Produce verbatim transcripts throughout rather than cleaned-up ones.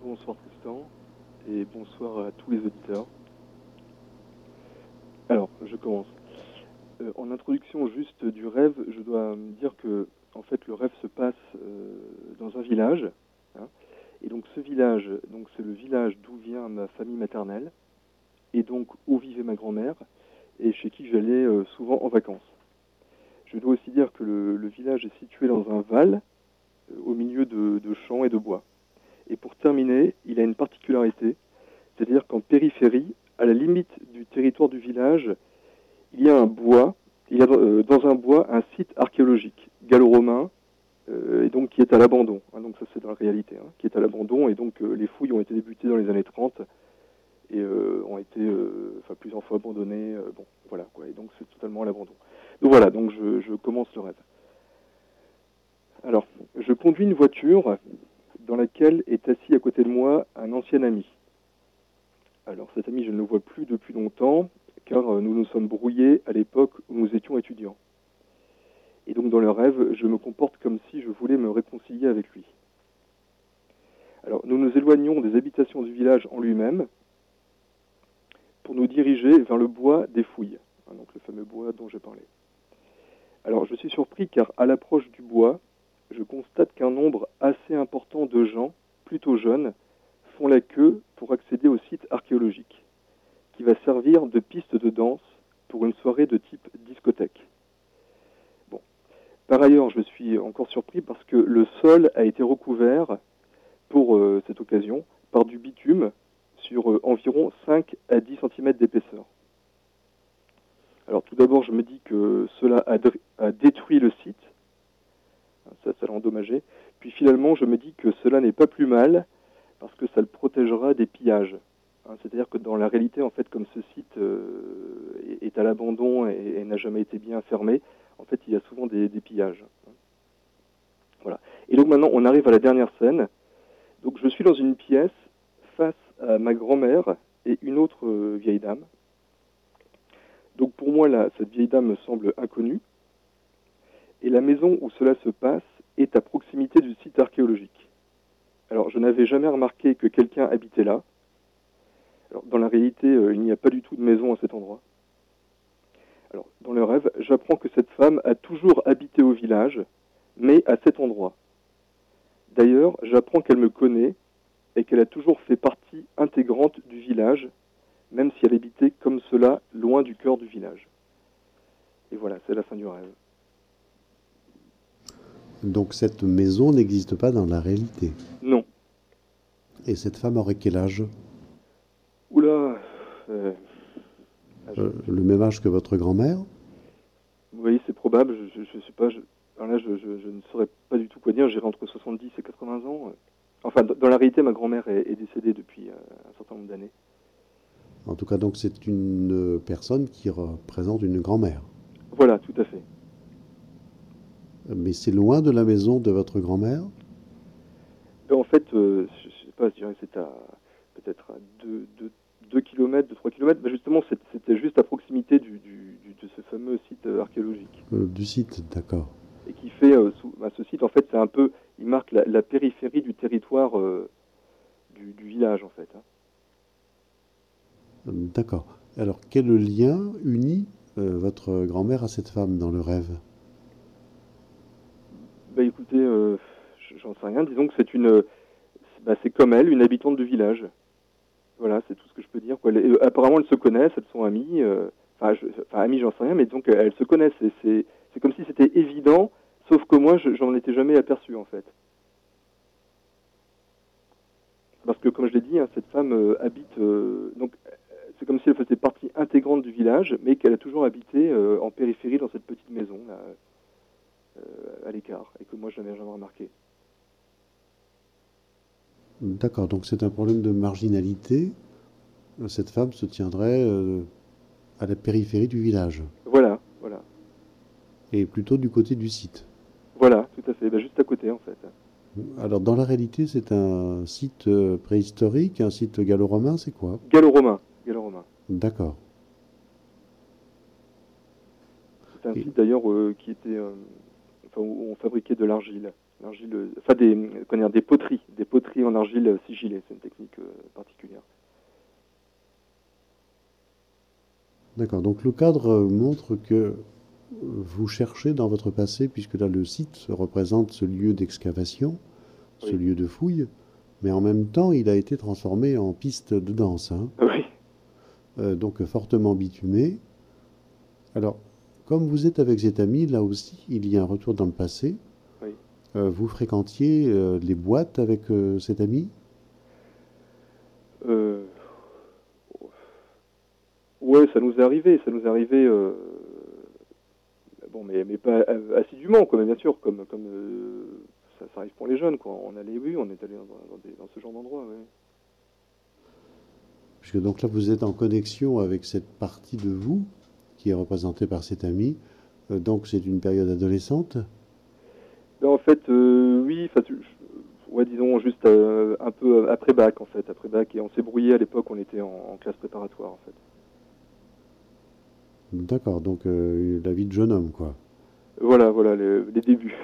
Bonsoir Tristan et bonsoir à tous les auditeurs. Alors, je commence. Euh, en introduction juste du rêve, je dois dire que en fait le rêve se passe euh, dans un village, hein, et donc ce village, donc c'est le village d'où vient ma famille maternelle et donc où vivait ma grand-mère et chez qui j'allais euh, souvent en vacances. Je dois aussi dire que le, le village est situé dans un val euh, au milieu de, de champs et de bois. Et pour terminer, il a une particularité, c'est-à-dire qu'en périphérie, à la limite du territoire du village, il y a un bois, il y a euh, dans un bois un site archéologique gallo-romain, euh, et donc qui est à l'abandon. Hein, donc ça c'est dans la réalité, hein, qui est à l'abandon, et donc euh, les fouilles ont été débutées dans les années trente et euh, ont été, euh, enfin plusieurs fois abandonnées. Euh, bon, voilà quoi. Et donc c'est totalement à l'abandon. Donc voilà, donc je, je commence le rêve. Alors, je conduis une voiture dans laquelle est assis à côté de moi un ancien ami. Alors cet ami, je ne le vois plus depuis longtemps, car nous nous sommes brouillés à l'époque où nous étions étudiants. Et donc dans le rêve, je me comporte comme si je voulais me réconcilier avec lui. Alors nous nous éloignons des habitations du village en lui-même pour nous diriger vers le bois des Fouilles, hein, donc le fameux bois dont j'ai parlé. Alors je suis surpris car à l'approche du bois, je constate qu'un nombre assez important de gens, plutôt jeunes, font la queue pour accéder au site archéologique, qui va servir de piste de danse pour une soirée de type discothèque. Bon. Par ailleurs, je suis encore surpris parce que le sol a été recouvert pour euh, cette occasion par du bitume sur euh, environ cinq à dix centimètres d'épaisseur. Alors tout d'abord, je me dis que cela a, a détruit le site, ça, ça l'a endommagé. Puis finalement, je me dis que cela n'est pas plus mal parce que ça le protégera des pillages. Hein, c'est-à-dire que dans la réalité, en fait, comme ce site euh, est, est à l'abandon et, et n'a jamais été bien fermé, en fait, il y a souvent des, des pillages. Voilà. Et donc maintenant, on arrive à la dernière scène. Donc je suis dans une pièce face à ma grand-mère et une autre euh, vieille dame. Donc pour moi, là, cette vieille dame me semble inconnue. Et la maison où cela se passe est à proximité du site archéologique. Alors je n'avais jamais remarqué que quelqu'un habitait là. Alors, dans la réalité, euh, il n'y a pas du tout de maison à cet endroit. Alors, dans le rêve, j'apprends que cette femme a toujours habité au village, mais à cet endroit. D'ailleurs, j'apprends qu'elle me connaît et qu'elle a toujours fait partie intégrante du village, même si elle habitait comme cela, loin du cœur du village. Et voilà, c'est la fin du rêve. Donc cette maison n'existe pas dans la réalité. Non. Et cette femme aurait quel âge? Oula euh, ah, je, euh, je... Le même âge que votre grand-mère? Oui, c'est probable, je ne sais pas. Je... Alors là, je, je, je ne saurais pas du tout quoi dire, j'irai entre soixante-dix et quatre-vingts ans. Enfin, dans la réalité, ma grand-mère est, est décédée depuis euh, un certain nombre d'années. En tout cas, donc c'est une personne qui représente une grand-mère. Voilà, tout à fait. Mais c'est loin de la maison de votre grand-mère? Ben, en fait, euh, je ne sais pas, je dirais que c'est à peut-être à deux kilomètres, deux trois kilomètres. Ben justement, c'était juste à proximité du, du, du, de ce fameux site euh, archéologique. euh, Du site, d'accord. Et qui fait, euh, sous, ben, ce site, en fait, c'est un peu, il marque la, la périphérie du territoire euh, du, du village, en fait. Hein. D'accord. Alors, quel lien unit euh, votre grand-mère à cette femme dans le rêve? Ben écoutez, euh, j'en sais rien. Disons que c'est une, ben, c'est comme elle, une habitante du village. Voilà, c'est tout ce que je peux dire. Quoi. Les, euh, apparemment, elles se connaissent, elles sont amies. Euh, enfin, je, enfin, amies, j'en sais rien, mais donc elles se connaissent. C'est comme si c'était évident, sauf que moi, je, j'en étais jamais aperçu, en fait. Parce que, comme je l'ai dit, hein, cette femme euh, habite... Euh, donc, c'est comme si elle faisait partie intégrante du village, mais qu'elle a toujours habité euh, en périphérie dans cette petite maison, là, euh, à l'écart, et que moi, je n'avais jamais remarqué. D'accord, donc c'est un problème de marginalité. Cette femme se tiendrait euh, à la périphérie du village, Voilà, voilà. et plutôt du côté du site. Voilà, tout à fait. Ben, juste à côté, en fait. Alors, dans la réalité, c'est un site euh, préhistorique, un site gallo-romain, c'est quoi? Gallo-romain. Gallo-romain. D'accord. C'est un Et, site, d'ailleurs, euh, qui était... Euh, enfin, où on fabriquait de l'argile. l'argile, euh, enfin des, comment dire, des poteries, des poteries en argile sigillée. C'est une technique euh, particulière. D'accord. Donc le cadre euh, montre que euh, vous cherchez dans votre passé, puisque là le site représente ce lieu d'excavation, ce Oui, lieu de fouille, mais en même temps il a été transformé en piste de danse, hein. oui, Euh, donc fortement bitumé. Alors, comme vous êtes avec cet ami, là aussi il y a un retour dans le passé. oui. Euh, vous fréquentiez euh, les boîtes avec euh, cet ami? Euh, ouais, ça nous est arrivé, ça nous est arrivé. Euh, bon, mais, mais pas euh, assidûment, quoi, mais bien sûr, comme, comme euh, ça, ça arrive pour les jeunes, quoi. On allait, oui, on est allé dans, dans des- dans ce genre d'endroit, oui. Puisque donc là vous êtes en connexion avec cette partie de vous qui est représentée par cet ami. Euh, donc c'est une période adolescente. Ben, en fait, euh, oui, enfin, tu- ouais, disons juste euh, un peu après bac, en fait, après bac, et on s'est brouillé à l'époque, on était en, en classe préparatoire, en fait. D'accord, donc euh, la vie de jeune homme, quoi. Voilà, voilà, le- les débuts.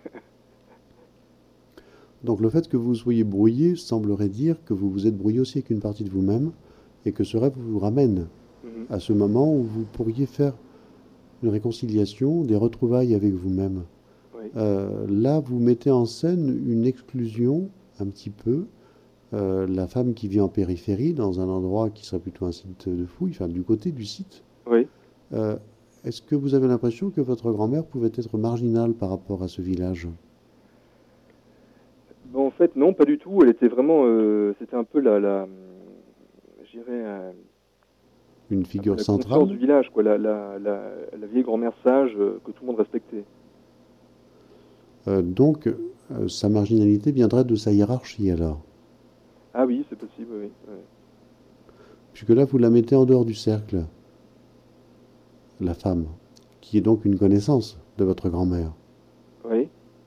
Donc le fait que vous soyez brouillé semblerait dire que vous vous êtes brouillé aussi avec une partie de vous-même et que ce rêve vous ramène Mhm. à ce moment où vous pourriez faire une réconciliation, des retrouvailles avec vous-même. Oui, Euh, là, vous mettez en scène une exclusion, un petit peu. Euh, la femme qui vit en périphérie, dans un endroit qui serait plutôt un site de fouille, enfin du côté du site. oui. Euh, Est-ce que vous avez l'impression que votre grand-mère pouvait être marginale par rapport à ce village? Bon, en fait, non, pas du tout. Elle était vraiment, euh, c'était un peu la, la, hum, je dirais, euh, Une un peu figure la conscience du centrale? village, quoi, la, la, la, la vieille grand-mère sage euh, que tout le monde respectait. Euh, donc, euh, sa marginalité viendrait de sa hiérarchie alors. Ah oui, c'est possible, oui. Oui, Puisque là, vous la mettez en dehors du cercle, la femme, qui est donc une connaissance de votre grand-mère. oui,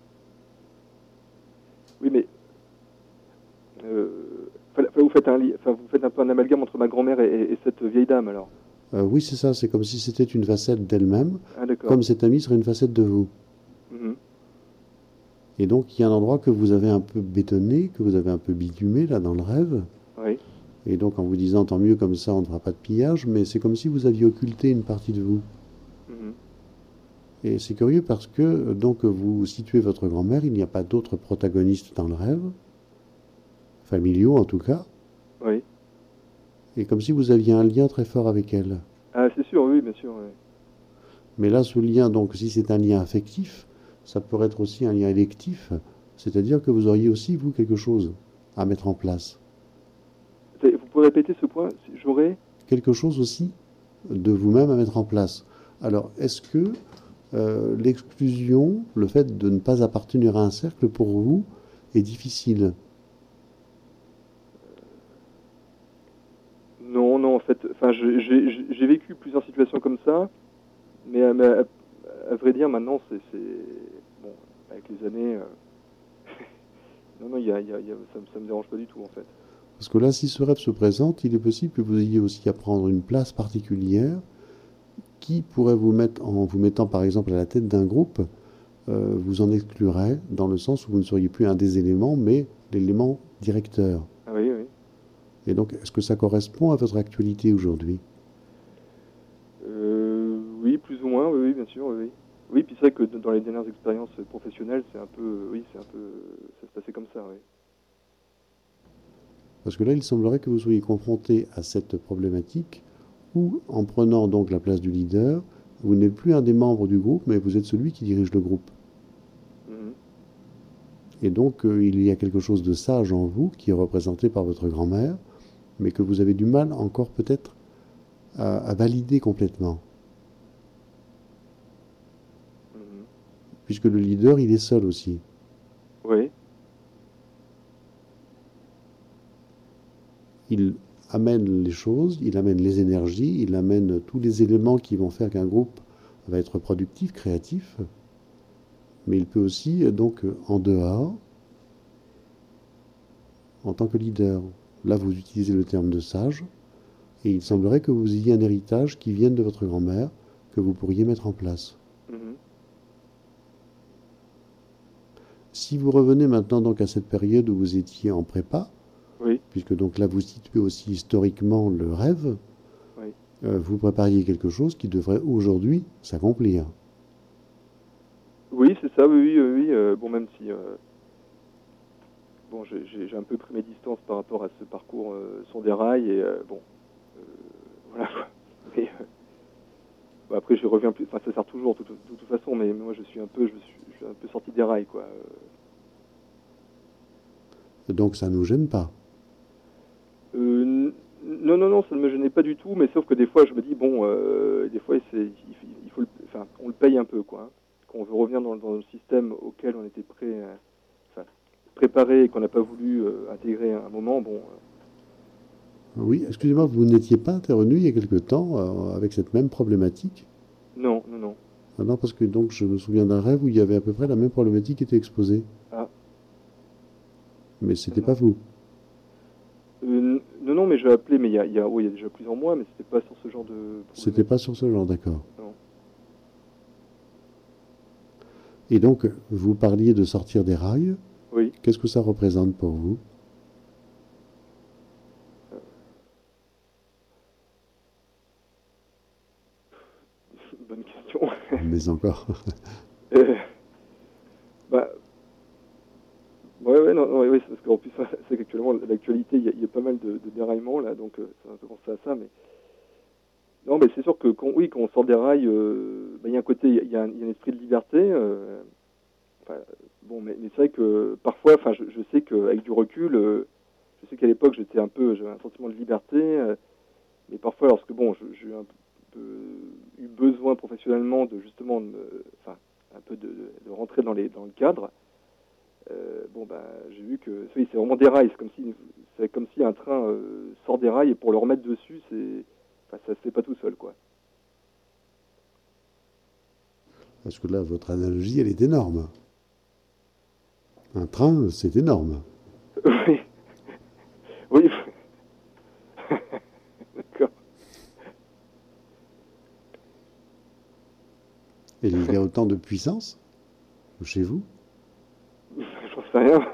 oui, mais euh, enfin, vous faites un, li- enfin, vous faites un peu un amalgame entre ma grand-mère et, et- et cette vieille dame, alors. Euh, oui, c'est ça, c'est comme si c'était une facette d'elle-même, Ah d'accord. comme cet ami serait une facette de vous. Mhm. Et donc, il y a un endroit que vous avez un peu bétonné, que vous avez un peu bitumé, là, dans le rêve. Oui, Et donc, en vous disant, tant mieux, comme ça, on ne fera pas de pillage, mais c'est comme si vous aviez occulté une partie de vous. mhm. Et c'est curieux parce que, euh, donc, vous situez votre grand-mère, il n'y a pas d'autres protagonistes dans le rêve, familiaux en tout cas, Oui. et comme si vous aviez un lien très fort avec elle. Ah c'est sûr, oui, bien sûr, oui. Mais là, ce lien, donc, si c'est un lien affectif, ça pourrait être aussi un lien électif, c'est-à-dire que vous auriez aussi, vous, quelque chose à mettre en place. C'est- Vous pouvez répéter ce point? Si j'aurais... Quelque chose aussi de vous-même à mettre en place. Alors, est-ce que euh, l'exclusion, le fait de ne pas appartenir à un cercle pour vous, est difficile? Non, non, en fait, enfin, je- j'ai j'ai- j'ai vécu plusieurs situations comme ça, mais à, mais à- à vrai dire, maintenant, c'est... c'est- Bon, avec les années... euh, non, non, il y a, il y a- il y a- ça, me- ça me dérange pas du tout, en fait. Parce que là, si ce rêve se présente, il est possible que vous ayez aussi à prendre une place particulière qui pourrait vous mettre, en vous mettant par exemple à la tête d'un groupe, euh, vous en exclurait dans le sens où vous ne seriez plus un des éléments, mais l'élément directeur. Ah oui, oui. Et donc, est-ce que ça correspond à votre actualité aujourd'hui? Euh, oui, plus ou moins, oui, oui, bien sûr, oui. Oui, oui, puis c'est vrai que dans les dernières expériences professionnelles, c'est un peu... Oui, c'est un peu... Ça se passait comme ça, oui. Parce que là, il semblerait que vous soyez confronté à cette problématique où, en prenant donc la place du leader, vous n'êtes plus un des membres du groupe, mais vous êtes celui qui dirige le groupe. Mhm. Et donc, euh, il y a quelque chose de sage en vous, qui est représenté par votre grand-mère, mais que vous avez du mal encore peut-être à, à valider complètement. Mhm. Puisque le leader, il est seul aussi. Oui, Il amène les choses, il amène les énergies, il amène tous les éléments qui vont faire qu'un groupe va être productif, créatif, mais il peut aussi, euh, donc, euh, en dehors, en tant que leader. Là, vous utilisez le terme de sage, et il semblerait que vous ayez un héritage qui vienne de votre grand-mère, que vous pourriez mettre en place. mhm. Si vous revenez maintenant donc à cette période où vous étiez en prépa, Oui, puisque donc là vous situez aussi historiquement le rêve, oui. euh, vous prépariez quelque chose qui devrait aujourd'hui s'accomplir. Oui, c'est ça, oui, oui, oui. oui, euh, bon, même si euh, bon, j'ai j'ai- j'ai un peu pris mes distances par rapport à ce parcours euh, sur des rails et euh, bon, euh, voilà. quoi. Mais euh, bon, après, je reviens plus. Enfin, ça sert toujours de toute, de toute façon, mais moi, je suis un peu, je suis, je suis un peu sorti des rails, quoi. Euh, Donc ça ne nous gêne pas. euh, n- non, non, non, ça ne me gênait pas du tout, mais sauf que des fois, je me dis bon, euh, des fois, c'est, il, il faut, le- enfin, on le paye un peu, quoi. Hein. Quand on veut revenir dans, dans le système auquel on était prêt, euh, enfin, préparé et qu'on n'a pas voulu euh, intégrer à un moment, bon. euh, Oui, Il y a pas excusez-moi, de- vous n'étiez pas intervenu il y a quelque temps euh, avec cette même problématique? Non, non, non. Ah non, parce que donc je me souviens d'un rêve où il y avait à peu près la même problématique qui était exposée. Ah, Mais ah c'était pas non. vous. Euh, non, non, mais j'ai appelé, mais il y a, il y a, oui, il y a déjà plusieurs mois, mais c'était pas sur ce genre de C'était pas problématique. sur ce genre, d'accord. Non. Et donc, vous parliez de sortir des rails. Oui. Qu'est-ce que ça représente pour vous? Euh, bonne question. Mais encore. Euh, bah, ouais, ouais, non, ouais, ouais, c'est parce qu'en plus, c'est qu'actuellement, l'actualité, il y, a il y a pas mal de, de déraillements, là, donc euh, ça m'a fait penser à ça, mais... Non, mais c'est sûr que, quand, oui, quand on sort des rails, euh, bah, il y a un côté, il y a un, il y a un esprit de liberté, euh, enfin, bon, mais, mais c'est vrai que, parfois, enfin, je, je sais qu'avec du recul, euh, je sais qu'à l'époque, j'étais un peu, j'avais un sentiment de liberté, euh, mais parfois, lorsque bon, je- j'ai eu un peu eu besoin professionnellement de justement, de me- enfin, un peu de, de rentrer dans les dans le cadre. Euh, bon ben, j'ai vu que oui, c'est vraiment des rails. C'est comme si c'est comme si un train euh, sort des rails et pour le remettre dessus, c'est, enfin, ça se fait pas tout seul, quoi. Parce que là, votre analogie, elle est énorme. Un train, c'est énorme. Oui, oui. D'accord. Et il y a autant de puissance chez vous? J'en sais rien.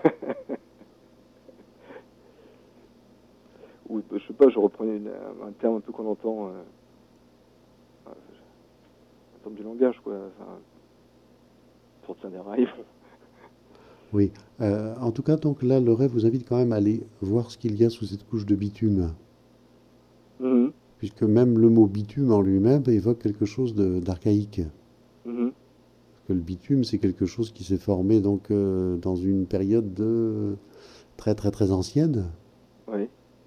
Ou je sais pas, je reprenais une- un, un terme un peu qu'on entend, euh, un terme du langage, quoi. Enfin, sortir des rails. Oui. Euh, en tout cas, donc là, le rêve vous invite quand même à aller voir ce qu'il y a sous cette couche de bitume. Mhm, Puisque même le mot bitume en lui-même évoque quelque chose de- d'archaïque. mhm, Parce que le bitume, c'est quelque chose qui s'est formé donc euh, dans une période de très très très ancienne. oui.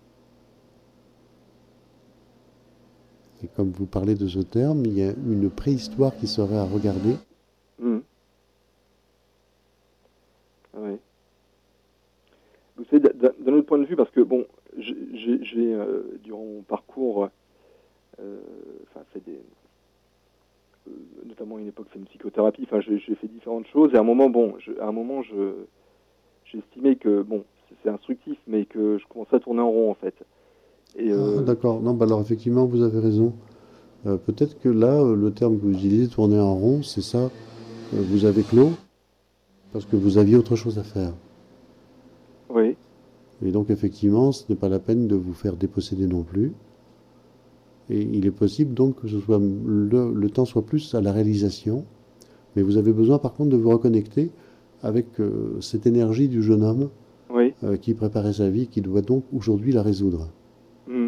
Et comme vous parlez de ce terme, il y a une préhistoire qui serait à regarder. Mhm, oui. Vous savez, d'un d'un autre point de vue, parce que bon, j'ai, j'ai- j'ai, euh, durant mon parcours, euh, enfin, fait des, euh, notamment à une époque, fait une psychothérapie. Enfin, j'ai, j'ai fait différentes choses. Et à un moment, bon, je, à un moment, je, j'ai estimé que bon, c'est c'est instructif, mais que je commençais à tourner en rond, en fait. Et Ah, euh, d'accord. Non, bah alors effectivement, vous avez raison. Euh, peut-être que là, euh, le terme que vous utilisez, tourner en rond, c'est ça. Euh, vous avez clos parce que vous aviez autre chose à faire. oui. Et donc, effectivement, ce n'est pas la peine de vous faire déposséder non plus. Et il est possible donc que ce soit le, le temps soit plus à la réalisation. Mais vous avez besoin, par contre, de vous reconnecter avec euh, cette énergie du jeune homme Oui. euh, qui préparait sa vie, qui doit donc aujourd'hui la résoudre. Mhm,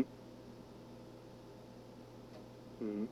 mhm,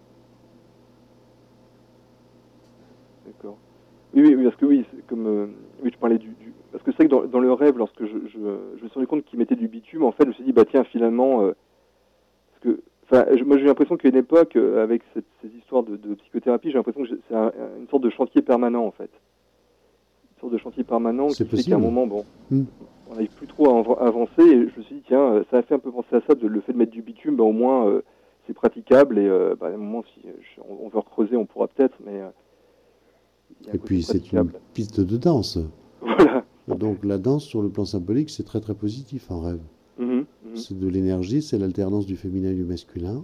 d'accord. Oui, oui, oui, parce que oui, c'est comme euh, oui, je parlais du, du- parce que c'est vrai que dans, dans le rêve, lorsque je, je, je me suis rendu compte qu'il mettait du bitume, en fait, je me suis dit bah tiens, finalement, euh, parce que, enfin, je- moi j'ai l'impression qu'à une époque, euh, avec cette- ces histoires de, de psychothérapie, j'ai l'impression que j'ai- c'est un- une sorte de chantier permanent, en fait, une sorte de chantier permanent C'est qui fait qu'à un possible. moment, bon, Hmm. on n'arrive plus trop à av- avancer, et je me suis dit tiens, euh, ça a fait un peu penser à ça, de, le fait de mettre du bitume, bah, au moins euh, c'est praticable, et euh, bah, à un moment, si euh, je- on, on veut creuser, on pourra peut-être, mais euh, il y a un Et côté puis, c'est une praticable. piste de danse. Voilà. Donc, la danse, sur le plan symbolique, c'est très très positif en rêve. Mhm, mhm, C'est de l'énergie, c'est l'alternance du féminin et du masculin.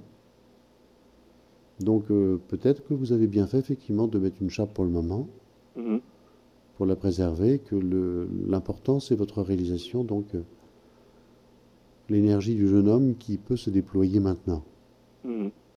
Donc, euh, peut-être que vous avez bien fait, effectivement, de mettre une chape pour le moment. mhm. pour la préserver, que le- l'important c'est votre réalisation, donc euh, l'énergie du jeune homme qui peut se déployer maintenant. Mhm.